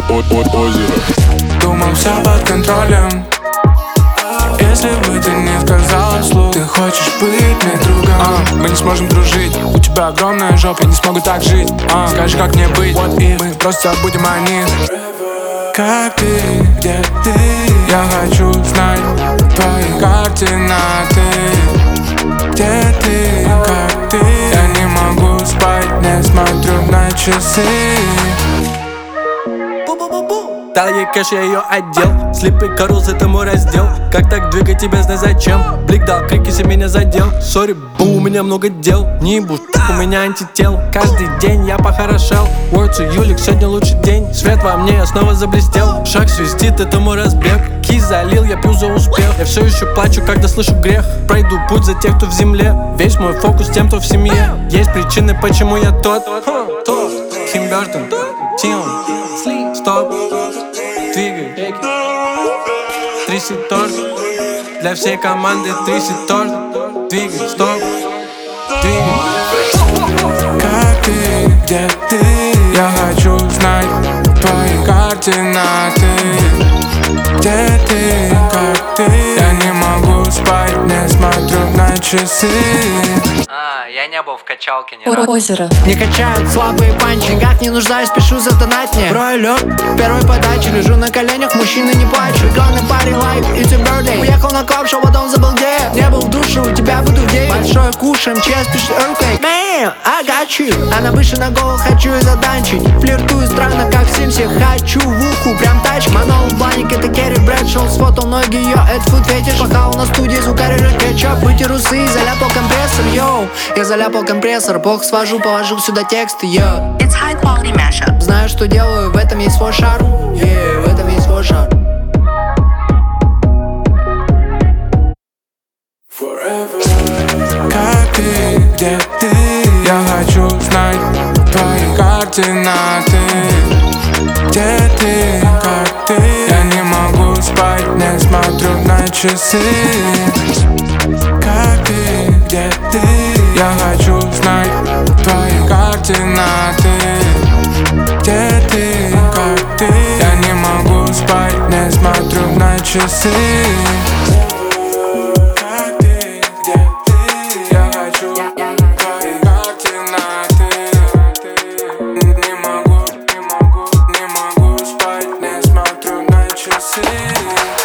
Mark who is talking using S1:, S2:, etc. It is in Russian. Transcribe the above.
S1: Озеро.
S2: Думал, все под контролем. Если бы ты не сказала вслух, ты хочешь быть мне другом. Мы не сможем дружить. У тебя огромная жопа, я не смогу так жить. Скажи, как мне быть? What if? Мы просто забудем о них. Как ты, где ты? Я хочу знать твои координаты. Где ты, как ты? Я не могу спать, не смотрю на часы.
S3: Дал ей кэш, я ее одел. Слипы Карлс, это мой раздел. Как так двигать тебя, знай зачем. Блик дал крик, если меня задел. Сори, бу, у меня много дел. Не ебу, у меня антител. Каждый день я похорошел. Words у Юлик, сегодня лучший день. Свет во мне, я снова заблестел. Шаг свистит, это мой разбег. Кис залил, я пью за успех. Я все еще плачу, когда слышу грех. Пройду путь за тех, кто в земле. Весь мой фокус тем, кто в семье. Есть причины, почему я тот. Тим Бёртон, Тим, стоп. Двигай, тряси торт. Для всей команды тряси торт. Двигай, стоп. Двигай.
S2: Как ты, где ты? Я хочу знать твои координаты. Где ты, как ты? Я не могу спать, не смотрю на часы.
S4: Я не был в качалке ни разу.
S5: Озеро.
S6: Не качают слабые панчи, никак не нуждаюсь, спешу задонать мне. Брой лёд, первой подачи, лежу на коленях, мужчины не плачут. Gonna party like it's your birthday. Уехал на клаб, шоу, потом забыл где. Не был в душе, у тебя буду в день. Большой куш, МЧС пишет earthquake. Man, I got you. Она выше на голову, хочу и заданчить. Флиртую странно, как в Симсе, хочу в уху, прям тачки. Манол в баник, это Керри Брэдшоу. Сфотал ноги, ее, это фуд фетиш. Пахал на студии, звукорежет кетчуп. Вытер усы, заляпал компрессор, йоу. Я заляпал компрессор, плохо свожу, положил сюда тексты, йоу.
S5: It's high quality mashup.
S6: Знаю, что делаю, в этом есть свой шарм. Yeah, в этом есть свой шарм.
S2: Как ты, где ты? Я хочу знать твои координаты. Где ты, как ты? Я не могу спать, не смотрю на часы. Как ты, где ты? Я хочу знать твои координаты. Где ты, как ты? Я не могу спать, не смотрю на часы. Как ты, где ты? Я хочу твои координаты. Не могу спать, не смотрю на часы.